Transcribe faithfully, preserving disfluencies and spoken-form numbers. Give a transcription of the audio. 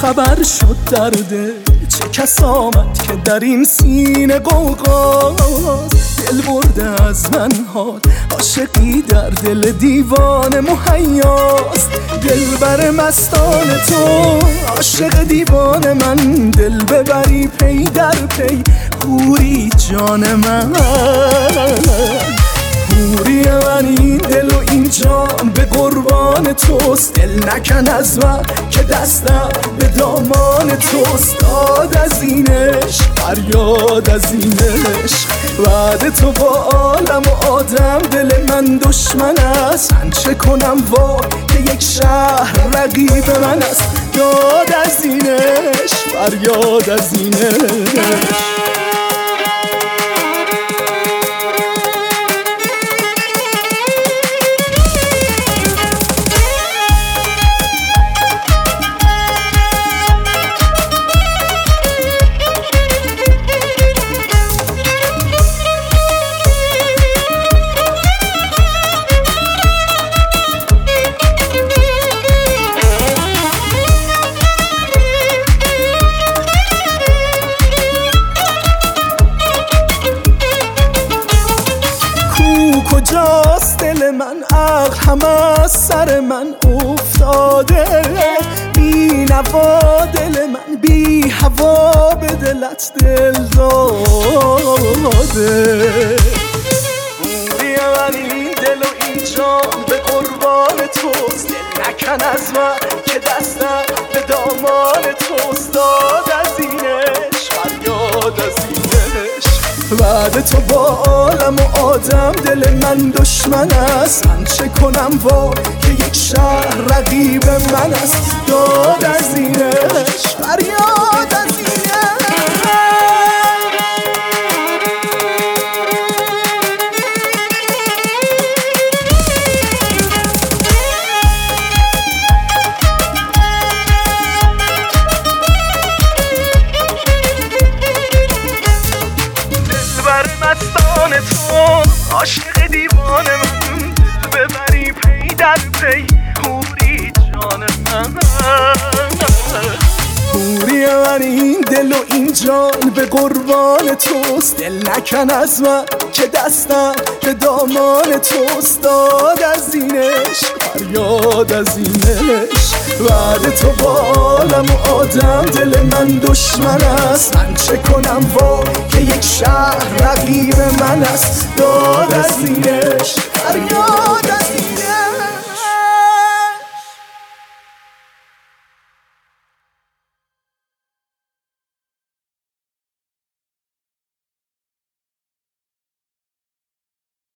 خبر شد درده چه کس آمد که در این سینه غوغاست. دل برده از من حال عاشقی در دل دیوانه مهیاست. دل بر مستان تو عاشق دیوانه من، دل ببری پی در پی حوری جان من. حوری من این دل و این جان به قربان توست. دل نکن از من که دستم به دامان توست. داد از این عشق فریاد از این عشق، بعد تو با عالم و آدم دل من دشمن است. من چه کنم وا که یک شهر رقیب من است. داد از این عشق فریاد از این عشق. کجاست دل من؟ عقل همه از سر من افتاده. بی نوا دل من، بی هوا به دلت دل داده. بی من این دل و این جان به قربان توست. دل نکن از من که دستم به دامان توست. داد از این عشق فریاد از این عشق، بعد تو با عالم و آدم دل من دشمن است. من چه کنم وا که یک شهر رقیب من است. داد از این عشق فریاد از این مستان تو عاشق دیوانه من، دل ببری پی در پی حوری جان من. حوری من این دل و این جان به قربان توست. دل نکن از من که دستم به دامان توست. داد از این عشق فریاد از این عشق، بعد تو با عالم و آدم دل من دشمن است. من چه کنم وا که یک شهر رقیب من است. داد از این عشق فریاد